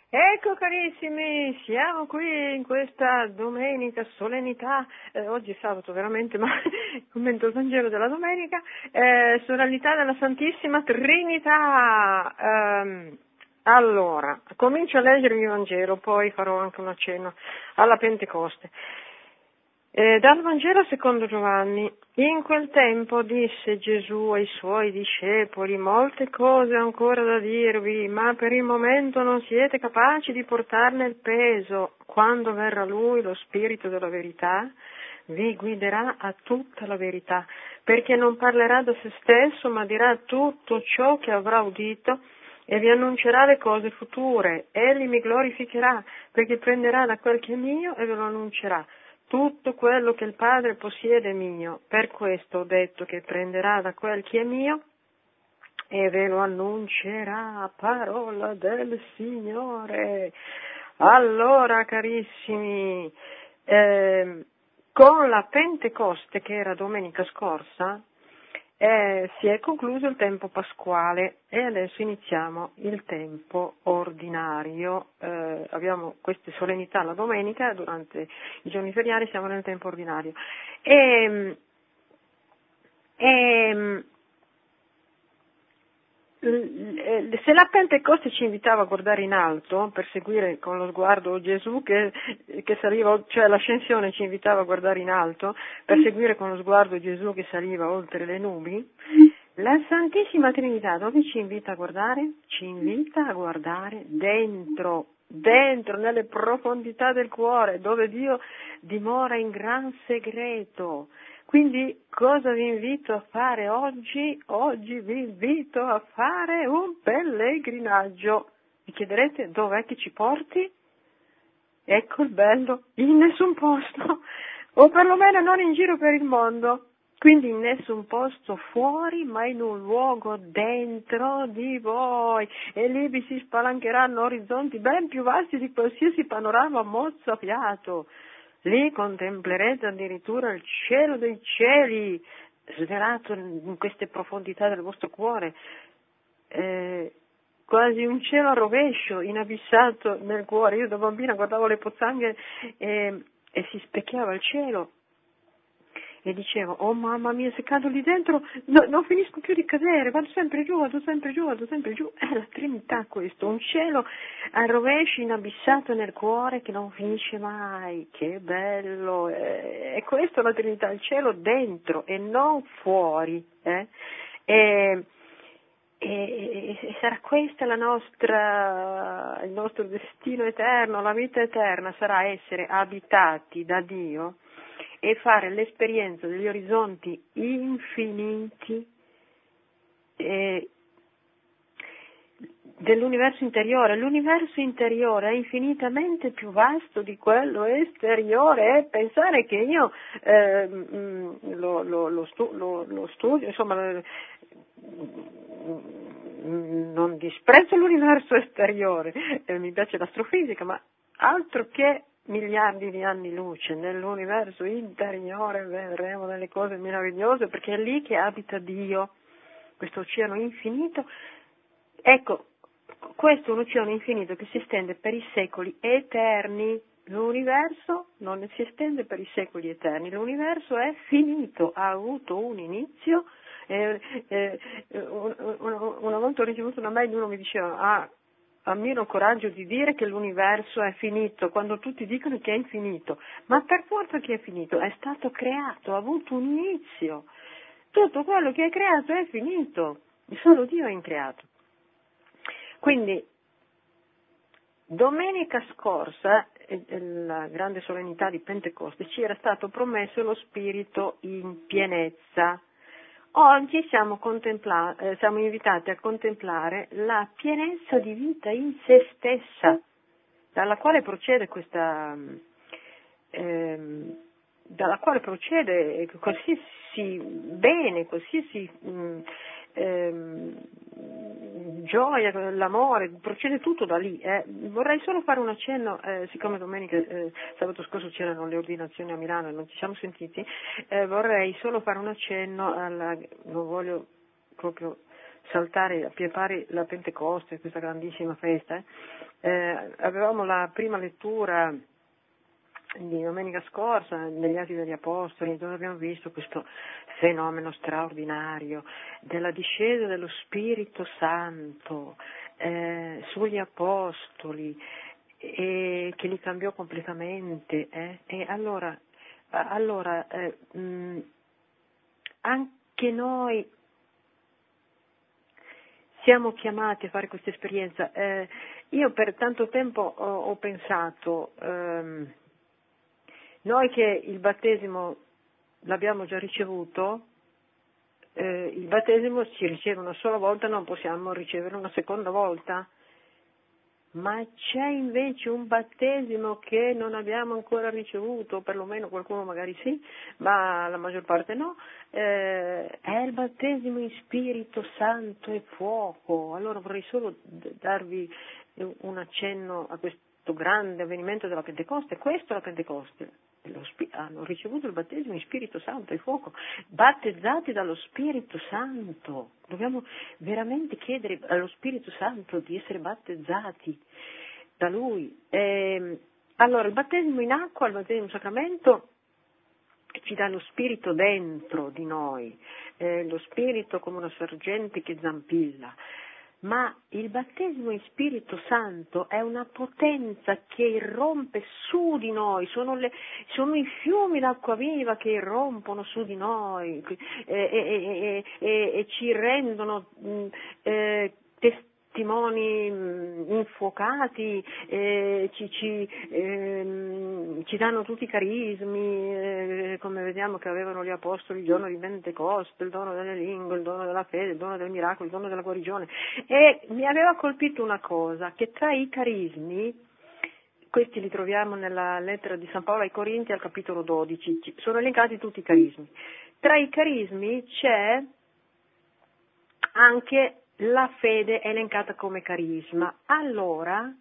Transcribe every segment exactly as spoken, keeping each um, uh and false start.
Ecco carissimi, siamo qui in questa domenica, solennità, eh, oggi è sabato veramente, ma commento il Vangelo della domenica, eh, solennità della Santissima Trinità. Ehm, allora, comincio a leggere il Vangelo, poi farò anche un accenno alla Pentecoste. Eh, dal Vangelo secondo Giovanni. In quel tempo disse Gesù ai suoi discepoli: molte cose ancora da dirvi, ma per il momento non siete capaci di portarne il peso. Quando verrà Lui, lo Spirito della verità, vi guiderà a tutta la verità, perché non parlerà da se stesso, ma dirà tutto ciò che avrà udito e vi annuncerà le cose future. Egli mi glorificherà, perché prenderà da quel che è mio e ve lo annuncerà. Tutto quello che il Padre possiede è mio, per questo ho detto che prenderà da quel che è mio e ve lo annuncerà, parola del Signore. Allora, carissimi, eh, con la Pentecoste, che era domenica scorsa, eh, si è concluso il tempo pasquale e adesso iniziamo il tempo ordinario. Eh, abbiamo queste solennità la domenica, durante i giorni feriali siamo nel tempo ordinario. E, e, se la Pentecoste ci invitava a guardare in alto per seguire con lo sguardo Gesù che, che saliva, cioè l'ascensione ci invitava a guardare in alto per seguire con lo sguardo Gesù che saliva oltre le nubi, la Santissima Trinità dove ci invita a guardare? Ci invita a guardare dentro, dentro, nelle profondità del cuore, dove Dio dimora in gran segreto. Quindi cosa vi invito a fare oggi? Oggi vi invito a fare un pellegrinaggio. Vi chiederete dov'è che ci porti? Ecco il bello, in nessun posto, o perlomeno non in giro per il mondo. Quindi in nessun posto fuori, ma in un luogo dentro di voi. E lì vi si spalancheranno orizzonti ben più vasti di qualsiasi panorama mozzafiato. Lì contemplerete addirittura il cielo dei cieli, svelato in queste profondità del vostro cuore. Eh, quasi un cielo a rovescio, inabissato nel cuore. Io da bambina guardavo le pozzanghere e, e si specchiava il cielo. E dicevo, oh mamma mia, se cado lì dentro no, non finisco più di cadere, vado sempre giù, vado sempre giù, vado sempre giù. È la Trinità questo, un cielo a rovescio inabissato nel cuore che non finisce mai. Che bello! È, è questo la Trinità, il cielo dentro e non fuori. Eh? E, e, e sarà questa la nostra, il nostro destino eterno, la vita eterna sarà essere abitati da Dio e fare l'esperienza degli orizzonti infiniti eh, dell'universo interiore. L'universo interiore è infinitamente più vasto di quello esteriore e pensare che io eh, lo, lo, lo, stu- lo, lo studio, insomma, non disprezzo l'universo esteriore, eh, mi piace l'astrofisica, ma altro che miliardi di anni luce, nell'universo interiore vedremo delle cose meravigliose, perché è lì che abita Dio, questo oceano infinito. Ecco, questo è un oceano infinito che si estende per i secoli eterni. L'universo non si estende per i secoli eterni, l'universo è finito, ha avuto un inizio. Eh, eh, una, una volta ho ricevuto una mail, uno mi diceva, ah, ammiro il coraggio di dire che l'universo è finito, quando tutti dicono che è infinito. Ma per forza che è finito, è stato creato, ha avuto un inizio. Tutto quello che è creato è finito, solo Dio è increato. Quindi, domenica scorsa, la grande solennità di Pentecoste, ci era stato promesso lo Spirito in pienezza. Oggi siamo, contempla- eh, siamo invitati a contemplare la pienezza di vita in se stessa, dalla quale procede questa, ehm, dalla quale procede qualsiasi bene, qualsiasi mh, ehm, gioia, l'amore, procede tutto da lì. Eh. Vorrei solo fare un accenno, eh, siccome domenica, eh, sabato scorso c'erano le ordinazioni a Milano e non ci siamo sentiti, eh, vorrei solo fare un accenno alla, non voglio proprio saltare a pie pari la Pentecoste, questa grandissima festa, eh. Eh, avevamo la prima lettura di domenica scorsa negli Atti degli Apostoli, dove abbiamo visto questo fenomeno straordinario della discesa dello Spirito Santo eh, sugli Apostoli, e che li cambiò completamente. Eh? E allora, allora eh, mh, anche noi siamo chiamati a fare questa esperienza. Eh, io per tanto tempo ho, ho pensato, ehm, noi che il battesimo l'abbiamo già ricevuto, eh, il battesimo si riceve una sola volta, non possiamo ricevere una seconda volta. Ma c'è invece un battesimo che non abbiamo ancora ricevuto, perlomeno qualcuno magari sì, ma la maggior parte no, eh, è il battesimo in Spirito Santo e fuoco. Allora vorrei solo darvi un accenno a questo grande avvenimento della Pentecoste. Questo è la Pentecoste. Lo spi- hanno ricevuto il battesimo in Spirito Santo e fuoco, battezzati dallo Spirito Santo. Dobbiamo veramente chiedere allo Spirito Santo di essere battezzati da Lui. E, allora, il battesimo in acqua, il battesimo sacramento, ci dà lo Spirito dentro di noi, eh, lo Spirito come una sorgente che zampilla. Ma il battesimo in Spirito Santo è una potenza che irrompe su di noi, sono, le, sono i fiumi d'acqua viva che irrompono su di noi e, e, e, e, e ci rendono mh, eh, testimoni mh, infuocati, eh, ci, ci, eh, ci danno tutti i carismi, eh, come vediamo che avevano gli apostoli il giorno di Pentecoste, il dono delle lingue, il dono della fede, il dono del miracolo, il dono della guarigione. E mi aveva colpito una cosa, che tra i carismi, questi li troviamo nella lettera di San Paolo ai Corinti al capitolo dodici, sono elencati tutti i carismi. Tra i carismi c'è anche la fede elencata come carisma. Allora,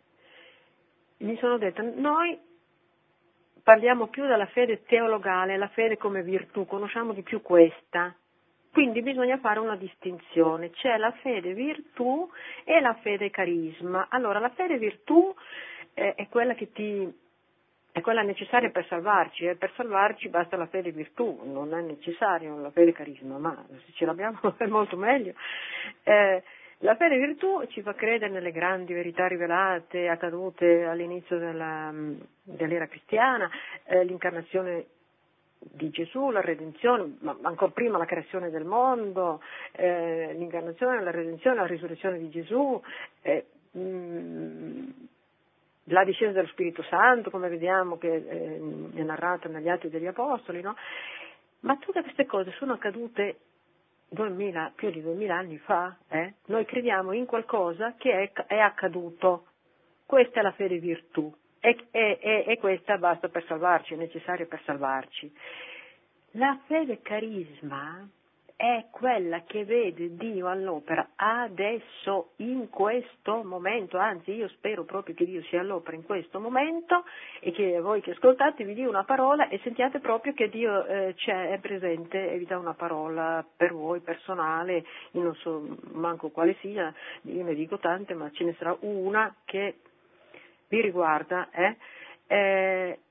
mi sono detta, noi parliamo più della fede teologale, la fede come virtù, conosciamo di più questa. Quindi bisogna fare una distinzione, c'è la fede virtù e la fede carisma. Allora, la fede virtù eh, è quella che ti è quella necessaria per salvarci, e per salvarci basta la fede virtù, non è necessario la fede carisma, ma se ce l'abbiamo è molto meglio. Eh, la fede virtù ci fa credere nelle grandi verità rivelate, accadute all'inizio della, dell'era cristiana, eh, l'incarnazione di Gesù, la redenzione, ma ancora prima la creazione del mondo, eh, l'incarnazione, la redenzione, la risurrezione di Gesù, eh, mh, la discesa dello Spirito Santo, come vediamo che eh, è narrata negli Atti degli Apostoli, no? Ma tutte queste cose sono accadute duemila, più di duemila anni fa, eh? Noi crediamo in qualcosa che è, è accaduto, questa è la fede virtù, e, e, e, e questa basta per salvarci, è necessaria per salvarci. La fede carisma è quella che vede Dio all'opera adesso, in questo momento, anzi io spero proprio che Dio sia all'opera in questo momento e che voi che ascoltate vi dia una parola e sentiate proprio che Dio eh, c'è, è presente e vi dà una parola per voi personale, io non so manco quale sia, io ne dico tante ma ce ne sarà una che vi riguarda, eh? Eh,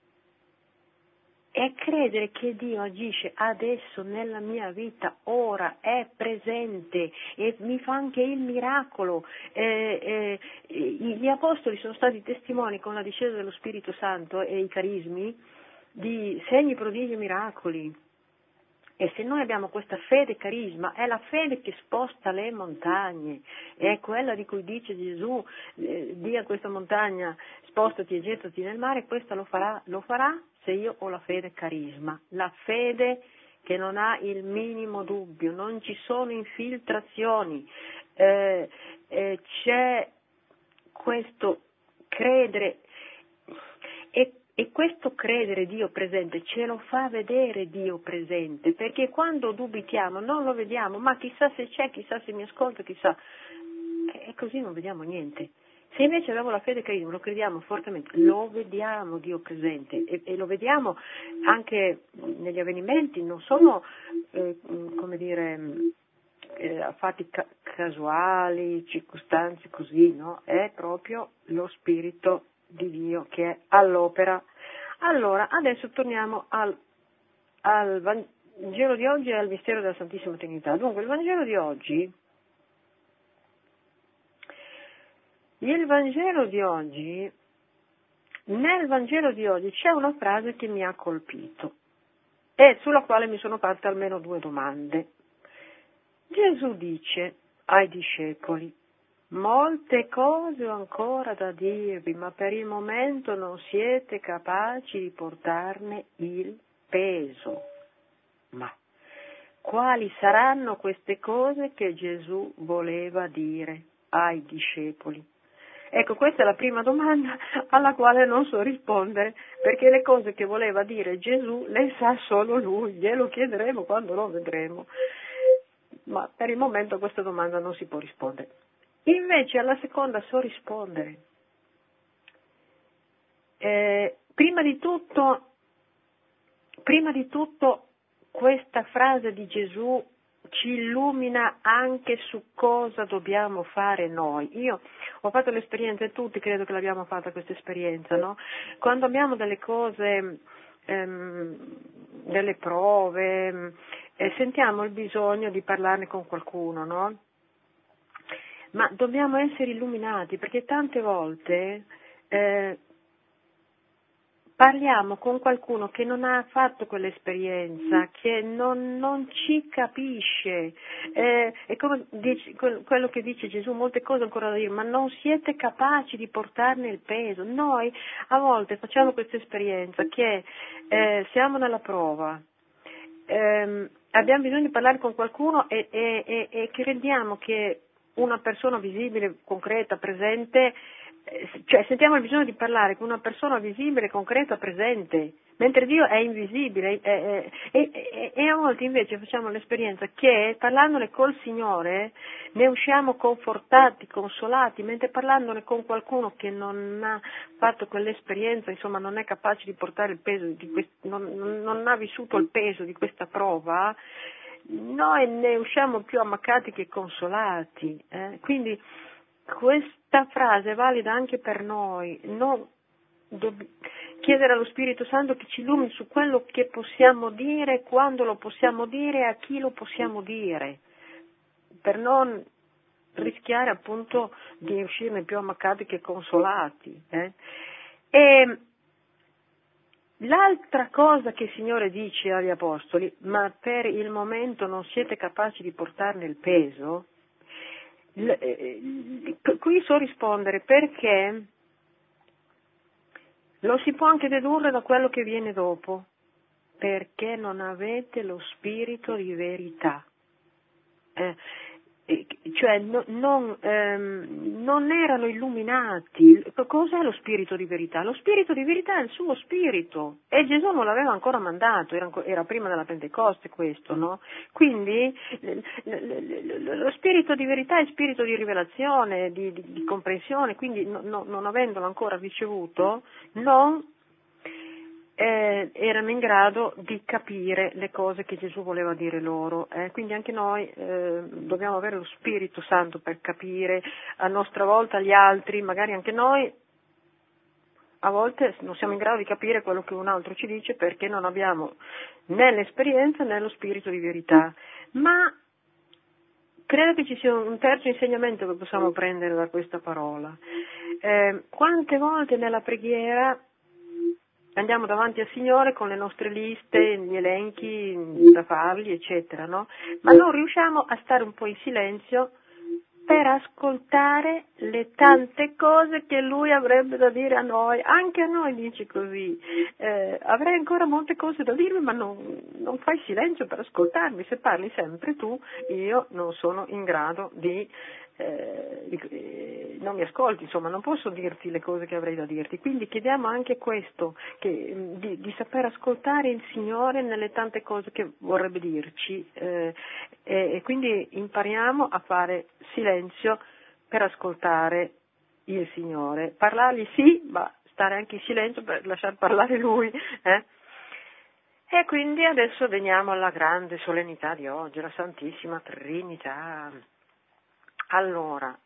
è credere che Dio agisce adesso nella mia vita, ora, è presente e mi fa anche il miracolo. Eh, eh, gli apostoli sono stati testimoni con la discesa dello Spirito Santo e i carismi di segni, prodigi e miracoli. E se noi abbiamo questa fede carisma, è la fede che sposta le montagne, è quella di cui dice Gesù, eh, di a questa montagna spostati e gettati nel mare, questa lo farà, lo farà se io ho la fede carisma, la fede che non ha il minimo dubbio, non ci sono infiltrazioni, eh, eh, c'è questo credere e E questo credere Dio presente ce lo fa vedere Dio presente, perché quando dubitiamo non lo vediamo, ma chissà se c'è, chissà se mi ascolta, chissà, e così non vediamo niente. Se invece abbiamo la fede carisma, lo crediamo fortemente, lo vediamo Dio presente e, e lo vediamo anche negli avvenimenti, non sono, eh, come dire, eh, a fatti ca- casuali, circostanze così, no? È proprio lo Spirito di Dio che è all'opera. Allora, adesso torniamo al, al Vangelo di oggi e al mistero della Santissima Trinità. Dunque, il Vangelo di oggi, il Vangelo di oggi, nel Vangelo di oggi c'è una frase che mi ha colpito e sulla quale mi sono fatte almeno due domande. Gesù dice ai discepoli: molte cose ho ancora da dirvi, ma per il momento non siete capaci di portarne il peso. Ma quali saranno queste cose che Gesù voleva dire ai discepoli? Ecco, questa è la prima domanda alla quale non so rispondere, perché le cose che voleva dire Gesù le sa solo Lui, glielo chiederemo quando lo vedremo. Ma per il momento a questa domanda non si può rispondere. Invece alla seconda so rispondere. Eh, prima di tutto, prima di tutto questa frase di Gesù ci illumina anche su cosa dobbiamo fare noi. Io ho fatto l'esperienza, e tutti credo che l'abbiamo fatta questa esperienza, no? Quando abbiamo delle cose, ehm, delle prove, eh, sentiamo il bisogno di parlarne con qualcuno, no? Ma dobbiamo essere illuminati, perché tante volte eh, parliamo con qualcuno che non ha fatto quell'esperienza, che non, non ci capisce. Eh, è come dice, quello che dice Gesù, molte cose ancora da dire, ma non siete capaci di portarne il peso. Noi a volte facciamo questa esperienza che eh, siamo nella prova, ehm, abbiamo bisogno di parlare con qualcuno e, e, e, e crediamo che una persona visibile, concreta, presente, eh, cioè sentiamo il bisogno di parlare con una persona visibile, concreta, presente, mentre Dio è invisibile, è, è, è, è, e a volte invece facciamo l'esperienza che parlandone col Signore ne usciamo confortati, consolati, mentre parlandone con qualcuno che non ha fatto quell'esperienza, insomma non è capace di portare il peso, di quest- non, non, non ha vissuto il peso di questa prova, noi ne usciamo più ammaccati che consolati. Eh? Quindi questa frase è valida anche per noi. Non dobb- chiedere allo Spirito Santo che ci illumini su quello che possiamo dire, quando lo possiamo dire e a chi lo possiamo dire, per non rischiare appunto di uscirne più ammaccati che consolati. Eh? E l'altra cosa che il Signore dice agli Apostoli, ma per il momento non siete capaci di portarne il peso, l- eh, qui so rispondere perché lo si può anche dedurre da quello che viene dopo, perché non avete lo spirito di verità. Eh, eh, cioè no, non, ehm, non erano illuminati. Cos'è lo spirito di verità? Lo spirito di verità è il suo spirito e Gesù non l'aveva ancora mandato, era, era prima della Pentecoste questo, no? Quindi lo spirito di verità è spirito di rivelazione, di, di, di comprensione, quindi no, no, non avendolo ancora ricevuto non Eh, erano in grado di capire le cose che Gesù voleva dire loro. Eh. Quindi anche noi eh, dobbiamo avere lo Spirito Santo per capire a nostra volta gli altri, magari anche noi a volte non siamo in grado di capire quello che un altro ci dice perché non abbiamo né l'esperienza né lo spirito di verità. Ma credo che ci sia un terzo insegnamento che possiamo prendere da questa parola. Eh, quante volte nella preghiera andiamo davanti al Signore con le nostre liste, gli elenchi da fargli, eccetera, no? Ma non riusciamo a stare un po' in silenzio per ascoltare le tante cose che Lui avrebbe da dire a noi. Anche a noi dice così. Eh, avrei ancora molte cose da dirvi, ma non, non fai silenzio per ascoltarmi. Se parli sempre tu, io non sono in grado di... Eh, eh, non mi ascolti, insomma, non posso dirti le cose che avrei da dirti. Quindi chiediamo anche questo, che, di, di saper ascoltare il Signore nelle tante cose che vorrebbe dirci eh, e, e quindi impariamo a fare silenzio per ascoltare il Signore. Parlargli sì, ma stare anche in silenzio per lasciar parlare Lui. Eh? E quindi adesso veniamo alla grande solennità di oggi, la Santissima Trinità. Allora,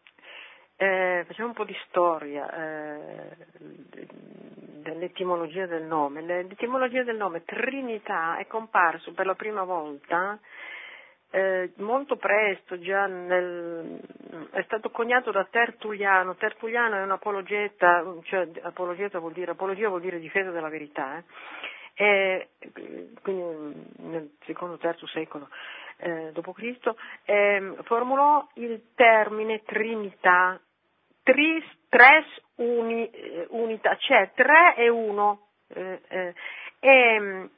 eh, facciamo un po' di storia eh, dell'etimologia del nome. L'etimologia del nome Trinità è comparso per la prima volta eh, molto presto, già nel, è stato coniato da Tertulliano. Tertulliano è un apologeta, cioè apologeta vuol dire, apologia vuol dire difesa della verità, eh. E, quindi nel secondo terzo secolo eh, dopo Cristo eh, formulò il termine Trinità, tris, tres uni, unità, cioè tre e uno. Eh, eh, e,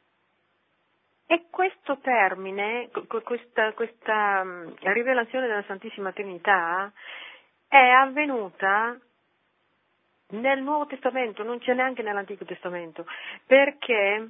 e questo termine, questa, questa rivelazione della Santissima Trinità è avvenuta nel Nuovo Testamento, non c'è neanche nell'Antico Testamento, perché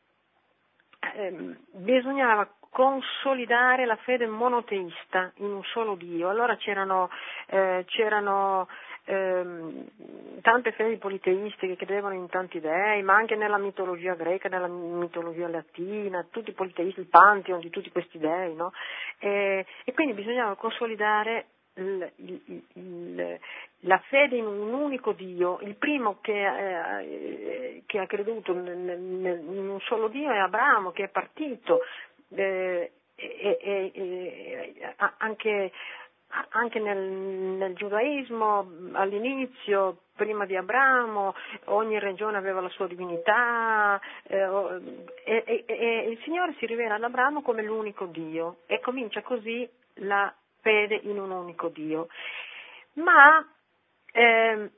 eh, bisognava consolidare la fede monoteista in un solo Dio. Allora c'erano, eh, c'erano ehm, tante fedi politeiste che credevano in tanti dei, ma anche nella mitologia greca, nella mitologia latina, tutti i politeisti, il pantheon di tutti questi dei, no? E, e quindi bisognava consolidare Il, il, il, la fede in un unico Dio. Il primo che, eh, che ha creduto nel, nel, in un solo Dio è Abramo, che è partito eh, e, e, e, anche, anche nel, nel giudaismo all'inizio, prima di Abramo, ogni regione aveva la sua divinità eh, e, e, e il Signore si rivela ad Abramo come l'unico Dio e comincia così la fede in un unico Dio. Ma eh,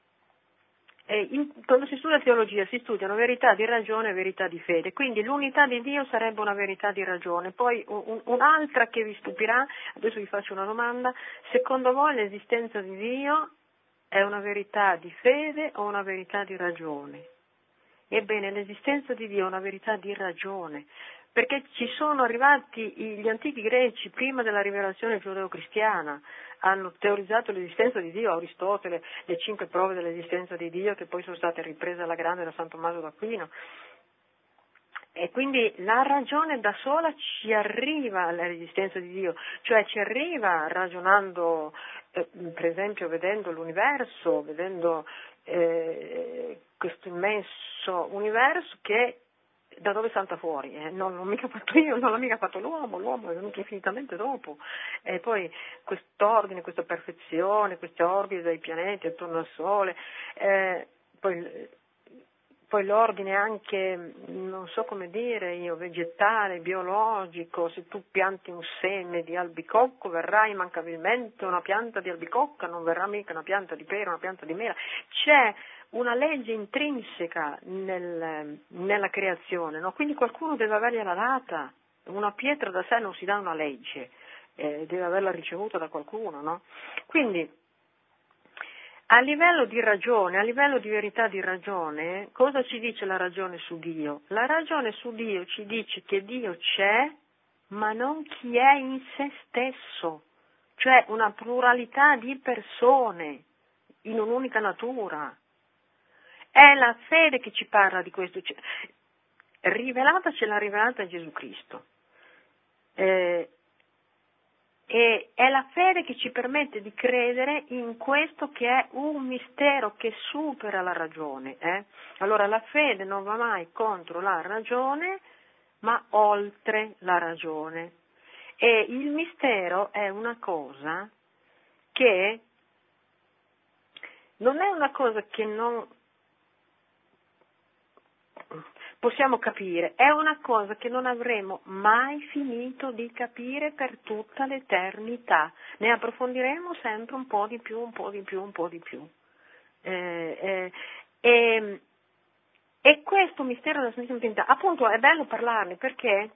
eh, in, quando si studia teologia si studiano verità di ragione e verità di fede, quindi l'unità di Dio sarebbe una verità di ragione. Poi un, un'altra che vi stupirà, adesso vi faccio una domanda: secondo voi l'esistenza di Dio è una verità di fede o una verità di ragione? Ebbene, l'esistenza di Dio è una verità di ragione, perché ci sono arrivati gli antichi greci prima della rivelazione giudeo-cristiana, hanno teorizzato l'esistenza di Dio, Aristotele, le cinque prove dell'esistenza di Dio che poi sono state riprese alla grande da San Tommaso d'Aquino. E quindi la ragione da sola ci arriva all'esistenza di Dio, cioè ci arriva ragionando, eh, per esempio vedendo l'universo, vedendo eh, questo immenso universo che da dove salta fuori, eh? non l'ho mica fatto io, non l'ho mica fatto l'uomo, l'uomo è venuto infinitamente dopo. E poi quest'ordine, questa perfezione, queste orbite dei pianeti attorno al Sole, eh, poi, poi l'ordine anche, non so come dire io, vegetale, biologico, se tu pianti un seme di albicocco verrà immancabilmente una pianta di albicocca, non verrà mica una pianta di pera, una pianta di mela. C'è una legge intrinseca nel, nella creazione, no? Quindi qualcuno deve avergliela data, una pietra da sé non si dà una legge, eh, deve averla ricevuta da qualcuno, no? Quindi a livello di ragione, a livello di verità di ragione, cosa ci dice la ragione su Dio? La ragione su Dio ci dice che Dio c'è, ma non chi è in se stesso, cioè una pluralità di persone in un'unica natura. È la fede che ci parla di questo, rivelata ce l'ha rivelata Gesù Cristo. Eh, e è la fede che ci permette di credere in questo che è un mistero che supera la ragione. Eh? Allora la fede non va mai contro la ragione, ma oltre la ragione. E il mistero è una cosa che non è una cosa che non possiamo capire, è una cosa che non avremo mai finito di capire per tutta l'eternità. Ne approfondiremo sempre un po' di più, un po' di più, un po' di più. Eh, eh, e, e questo mistero della Santissima Trinità, appunto, è bello parlarne perché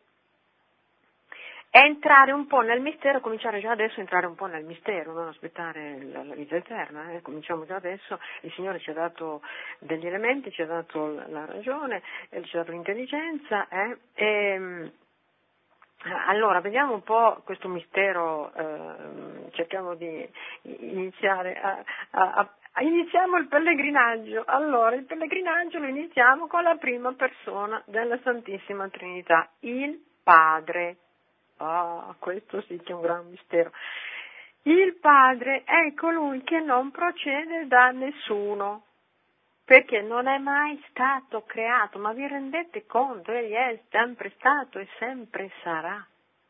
è entrare un po' nel mistero, cominciare già adesso a entrare un po' nel mistero, non aspettare la, la vita eterna, eh? Cominciamo già adesso, il Signore ci ha dato degli elementi, ci ha dato la, la ragione, eh, ci ha dato l'intelligenza, eh? e, allora vediamo un po' questo mistero, eh, cerchiamo di iniziare a, a, iniziamo il pellegrinaggio. Allora, il pellegrinaggio lo iniziamo con la prima persona della Santissima Trinità, il Padre. Ah, questo sì che è un gran mistero. Il Padre è colui che non procede da nessuno, perché non è mai stato creato, ma vi rendete conto? Egli è sempre stato e sempre sarà.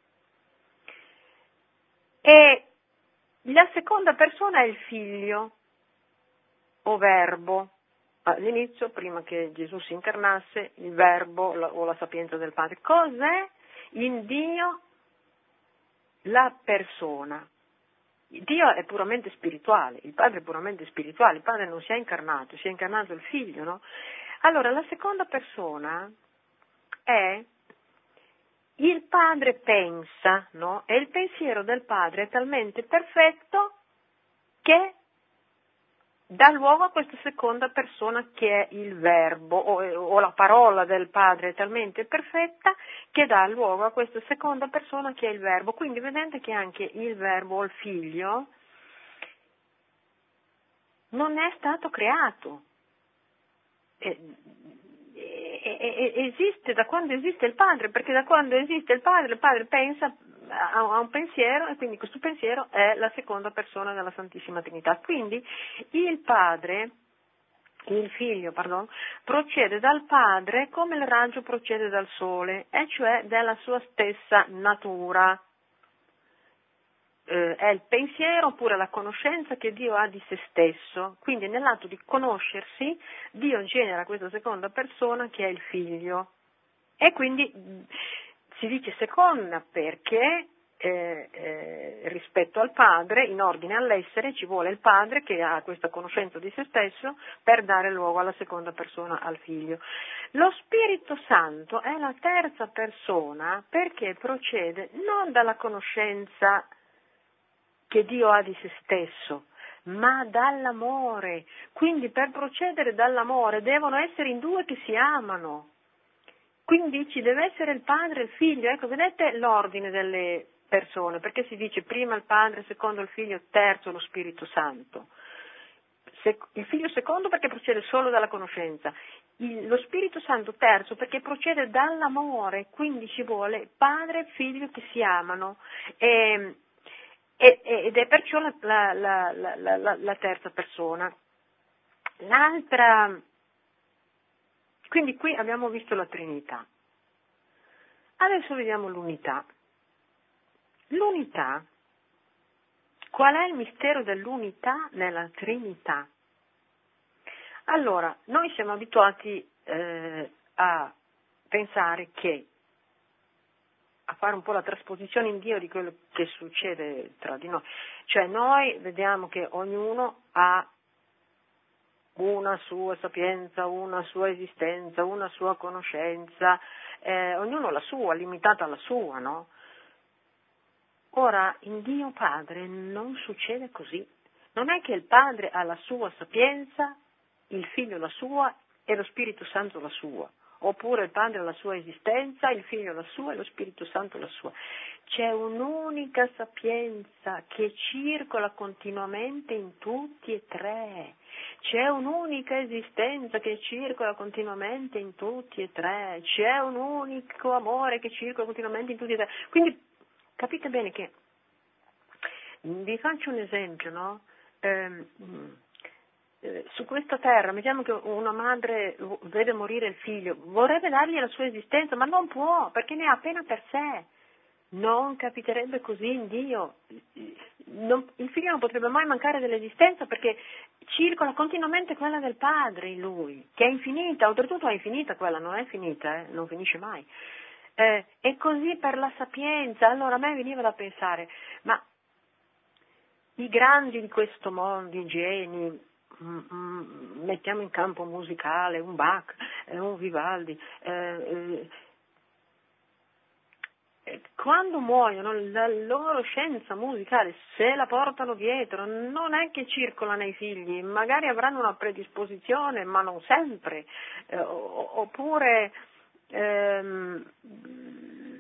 E la seconda persona è il Figlio, o Verbo. All'inizio, prima che Gesù si incarnasse, il Verbo o la sapienza del Padre. Cos'è in Dio la persona? Dio è puramente spirituale, il Padre è puramente spirituale, il Padre non si è incarnato, si è incarnato il Figlio, no? Allora, la seconda persona è il Padre pensa, no? E il pensiero del Padre è talmente perfetto che dà luogo a questa seconda persona che è il Verbo, o, o la parola del Padre è talmente perfetta che dà luogo a questa seconda persona che è il Verbo. Quindi vedete che anche il Verbo o il Figlio non è stato creato. E, e, e, esiste da quando esiste il Padre, perché da quando esiste il Padre, il Padre pensa a un pensiero e quindi questo pensiero è la seconda persona della Santissima Trinità. Quindi il Padre, il Figlio, pardon, procede dal Padre come il raggio procede dal Sole, e cioè dalla sua stessa natura. Eh, è il pensiero oppure la conoscenza che Dio ha di se stesso. Quindi nell'atto di conoscersi Dio genera questa seconda persona che è il Figlio. E quindi mh, si dice seconda perché eh, eh, rispetto al Padre, in ordine all'essere, ci vuole il Padre che ha questa conoscenza di se stesso per dare luogo alla seconda persona, al Figlio. Lo Spirito Santo è la terza persona perché procede non dalla conoscenza che Dio ha di se stesso, ma dall'amore. Quindi per procedere dall'amore devono essere in due che si amano. Quindi ci deve essere il Padre e il Figlio. Ecco, vedete l'ordine delle persone, perché si dice prima il Padre, secondo il Figlio, terzo lo Spirito Santo. Il Figlio secondo perché procede solo dalla conoscenza. Il, lo Spirito Santo terzo perché procede dall'amore, quindi ci vuole Padre e Figlio che si amano. E, ed è perciò la, la, la, la, la, la terza persona. L'altra, quindi qui abbiamo visto la Trinità. Adesso vediamo l'unità. L'unità, qual è il mistero dell'unità nella Trinità? Allora, noi siamo abituati eh, a pensare che a fare un po' la trasposizione in Dio di quello che succede tra di noi. Cioè noi vediamo che ognuno ha una sua sapienza, una sua esistenza, una sua conoscenza, eh, ognuno la sua, limitata alla sua, no? Ora, in Dio Padre non succede così. Non è che il Padre ha la sua sapienza, il Figlio la sua e lo Spirito Santo la sua. Oppure il Padre ha la sua esistenza, il Figlio la sua e lo Spirito Santo la sua. C'è un'unica sapienza che circola continuamente in tutti e tre. C'è un'unica esistenza che circola continuamente in tutti e tre. C'è un unico amore che circola continuamente in tutti e tre. Quindi capite bene che, vi faccio un esempio, no? Eh, su questa terra, mettiamo che una madre vede morire il figlio, vorrebbe dargli la sua esistenza, ma non può, perché ne ha appena per sé. Non capiterebbe così in Dio. Non, il figlio non potrebbe mai mancare dell'esistenza perché circola continuamente quella del padre in lui, che è infinita, oltretutto è infinita quella, non è finita, eh, non finisce mai. Eh, e così per la sapienza. Allora a me veniva da pensare, ma i grandi di questo mondo, i geni, mm, mm, mettiamo in campo un musicale, un Bach, eh, un Vivaldi, eh, eh, quando muoiono la loro scienza musicale se la portano dietro, non è che circola nei figli, magari avranno una predisposizione, ma non sempre, eh, oppure ehm,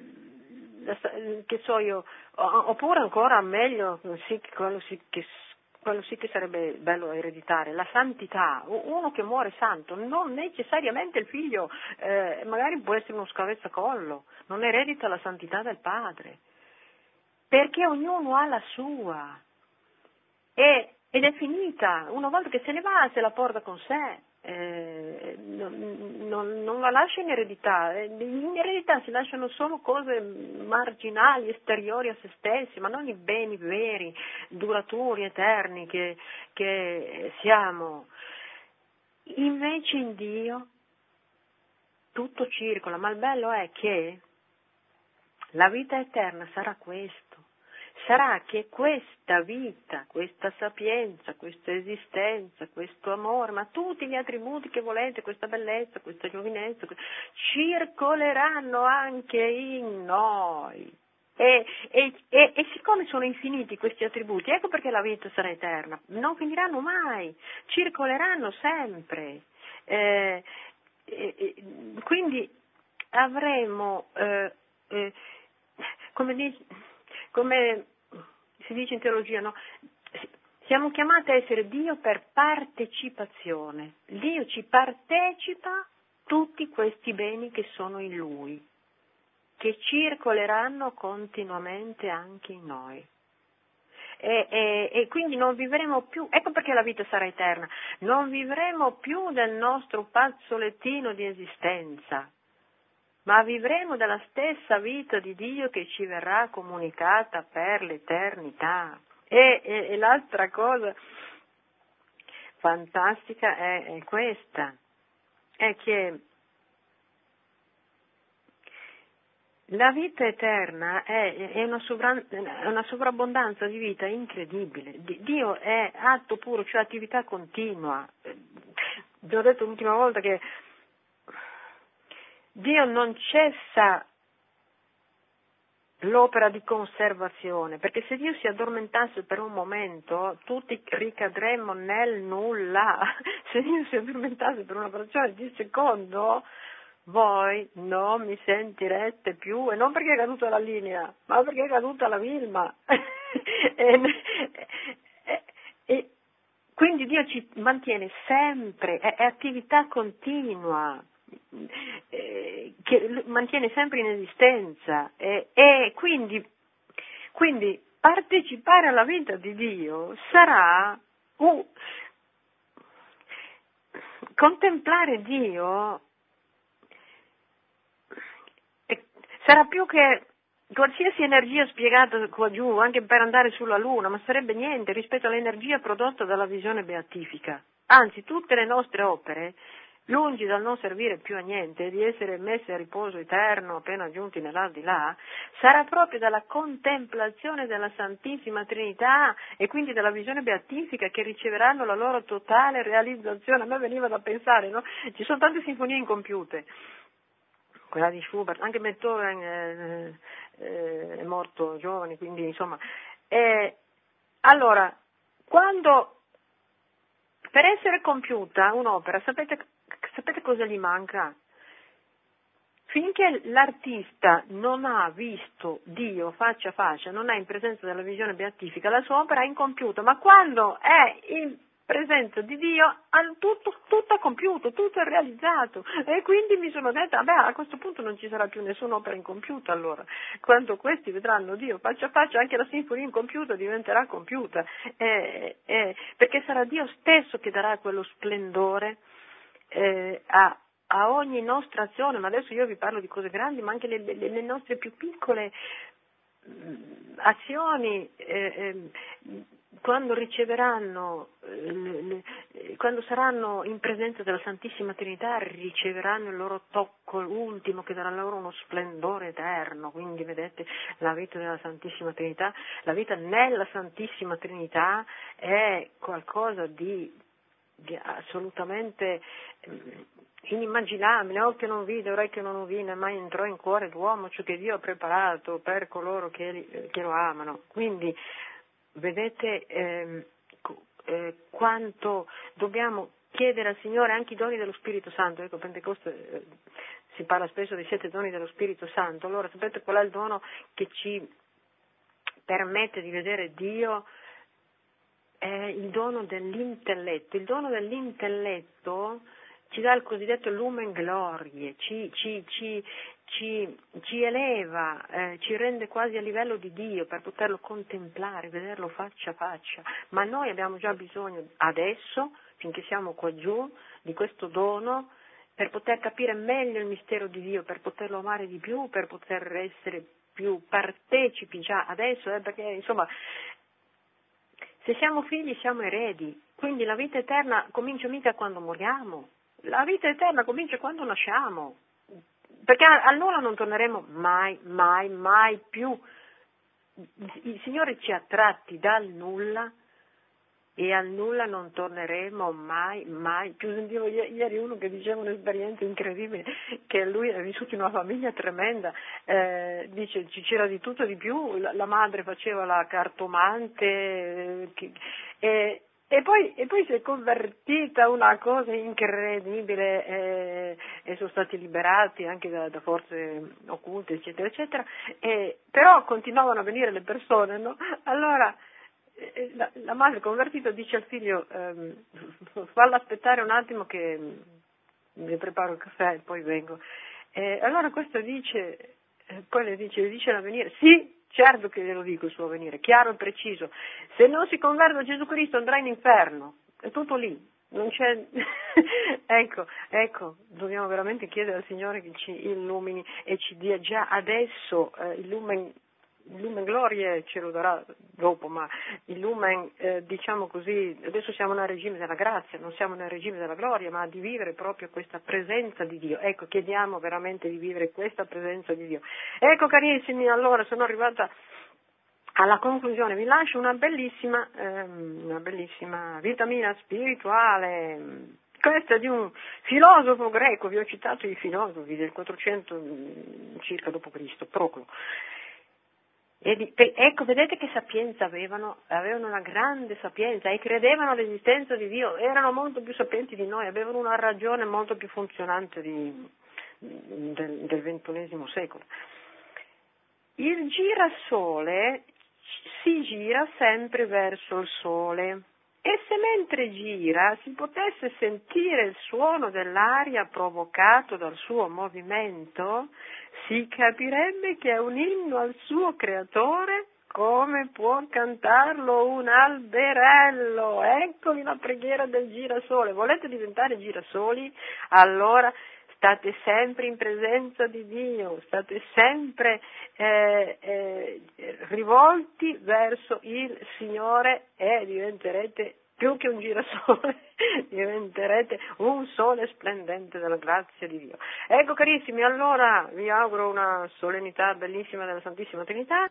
che so io, oppure ancora meglio, sì, quello sì, che quello sì che sarebbe bello ereditare, la santità. Uno che muore santo, non necessariamente il figlio, eh, magari può essere uno scavezzacollo, non eredita la santità del padre, perché ognuno ha la sua, e, ed è finita, una volta che se ne va se la porta con sé. Eh, non, non, non la lascia in eredità, in eredità si lasciano solo cose marginali, esteriori a se stessi, ma non i beni veri, duraturi, eterni che, che siamo. Invece in Dio tutto circola, ma il bello è che la vita eterna sarà questo. Sarà che questa vita, questa sapienza, questa esistenza, questo amore, ma tutti gli attributi che volete, questa bellezza, questa giovinezza, circoleranno anche in noi. E, e, e, e siccome sono infiniti questi attributi, ecco perché la vita sarà eterna, non finiranno mai, circoleranno sempre. Eh, eh, quindi avremo, eh, eh, come dice, come si dice in teologia, no? Siamo chiamati a essere Dio per partecipazione. Dio ci partecipa tutti questi beni che sono in Lui, che circoleranno continuamente anche in noi. E, e, e quindi non vivremo più, ecco perché la vita sarà eterna, non vivremo più del nostro fazzolettino di esistenza, ma vivremo della stessa vita di Dio che ci verrà comunicata per l'eternità. E, e, e l'altra cosa fantastica è, è questa, è che la vita eterna è, è, una, sovran, è una sovrabbondanza di vita incredibile. Dio è atto puro, cioè attività continua. Vi ho detto l'ultima volta che Dio non cessa l'opera di conservazione, perché se Dio si addormentasse per un momento, tutti ricadremmo nel nulla. Se Dio si addormentasse per una frazione di secondo, voi non mi sentireste più, e non perché è caduta la linea, ma perché è caduta la Vilma. e, e, e, quindi Dio ci mantiene sempre, è, è attività continua, eh, che mantiene sempre in esistenza, eh, e quindi, quindi partecipare alla vita di Dio sarà uh, contemplare Dio. Sarà più che qualsiasi energia spiegata qua giù, anche per andare sulla Luna, ma sarebbe niente rispetto all'energia prodotta dalla visione beatifica. Anzi, tutte le nostre opere, lungi dal non servire più a niente e di essere messe a riposo eterno appena giunti nell'aldilà, sarà proprio dalla contemplazione della Santissima Trinità e quindi dalla visione beatifica che riceveranno la loro totale realizzazione. A me veniva da pensare, no? Ci sono tante sinfonie incompiute. Quella di Schubert, anche Beethoven eh, eh, è morto giovane, quindi insomma. Eh, allora, quando per essere compiuta un'opera, sapete, sapete cosa gli manca? Finché l'artista non ha visto Dio faccia a faccia, non è in presenza della visione beatifica, la sua opera è incompiuta, ma quando è in presenza di Dio, tutto, tutto è compiuto, tutto è realizzato, e quindi mi sono detta, vabbè, a questo punto non ci sarà più nessuna opera incompiuta allora, quando questi vedranno Dio faccia a faccia anche la sinfonia incompiuta diventerà compiuta, eh, eh, perché sarà Dio stesso che darà quello splendore eh, a, a ogni nostra azione, ma adesso io vi parlo di cose grandi, ma anche le, le, le nostre più piccole mh, azioni, eh, eh, quando riceveranno, eh, le, quando saranno in presenza della Santissima Trinità, riceveranno il loro tocco ultimo che darà loro uno splendore eterno. Quindi vedete, la vita della Santissima Trinità, la vita nella Santissima Trinità è qualcosa di, di assolutamente inimmaginabile. Occhio non vide, orecchio non udì, mai entrò in cuore d'uomo ciò che Dio ha preparato per coloro che, che lo amano. Quindi vedete eh, eh, quanto dobbiamo chiedere al Signore anche i doni dello Spirito Santo. Ecco, Pentecoste eh, si parla spesso dei sette doni dello Spirito Santo. Allora sapete qual è il dono che ci permette di vedere Dio è il dono dell'intelletto. Il dono dell'intelletto ci dà il cosiddetto lumen gloriae, ci, ci, ci, ci, ci eleva, eh, ci rende quasi a livello di Dio per poterlo contemplare, vederlo faccia a faccia. Ma noi abbiamo già bisogno adesso, finché siamo qua giù, di questo dono per poter capire meglio il mistero di Dio, per poterlo amare di più, per poter essere più partecipi già adesso, eh, perché insomma se siamo figli siamo eredi, quindi la vita eterna comincia mica quando moriamo. La vita eterna comincia quando nasciamo, perché al nulla non torneremo mai, mai, mai più. Il Signore ci ha tratti dal nulla e al nulla non torneremo mai, mai più. Sentivo ieri uno che diceva un'esperienza incredibile, che lui ha vissuto in una famiglia tremenda, eh, dice c'era di tutto e di più, la, la madre faceva la cartomante, eh, che, eh, E poi, e poi si è convertita una cosa incredibile, eh, e sono stati liberati anche da, da forze occulte, eccetera, eccetera, e, però continuavano a venire le persone, no? Allora eh, la, la madre convertita dice al figlio, ehm, fallo aspettare un attimo che mi preparo il caffè e poi vengo. E allora questo dice, eh, poi le dice, le dice l'avvenire, sì, certo che glielo dico il suo avvenire, chiaro e preciso. Se non si converte a Gesù Cristo andrà in inferno, è tutto lì, non c'è. ecco, ecco, dobbiamo veramente chiedere al Signore che ci illumini e ci dia già adesso eh, il lumen, il lumen gloria ce lo darà dopo, ma il lumen, eh, diciamo così, adesso siamo nel regime della grazia, non siamo nel regime della gloria, ma di vivere proprio questa presenza di Dio. Ecco, chiediamo veramente di vivere questa presenza di Dio. Ecco carissimi, allora sono arrivata alla conclusione, vi lascio una bellissima, ehm, una bellissima vitamina spirituale. Questa è di un filosofo greco, vi ho citato i filosofi del quattrocento circa dopo Cristo, Proclo. E di, pe, ecco, vedete che sapienza avevano? Avevano una grande sapienza e credevano all'esistenza di Dio, erano molto più sapienti di noi, avevano una ragione molto più funzionante di, del, del ventunesimo secolo. Il girasole si gira sempre verso il sole e se mentre gira si potesse sentire il suono dell'aria provocato dal suo movimento, si capirebbe che è un inno al suo creatore come può cantarlo un alberello. Eccovi la preghiera del girasole. Volete diventare girasoli? Allora state sempre in presenza di Dio, state sempre eh, eh, rivolti verso il Signore e diventerete più che un girasole, diventerete un sole splendente della grazia di Dio. Ecco carissimi, allora vi auguro una solennità bellissima della Santissima Trinità.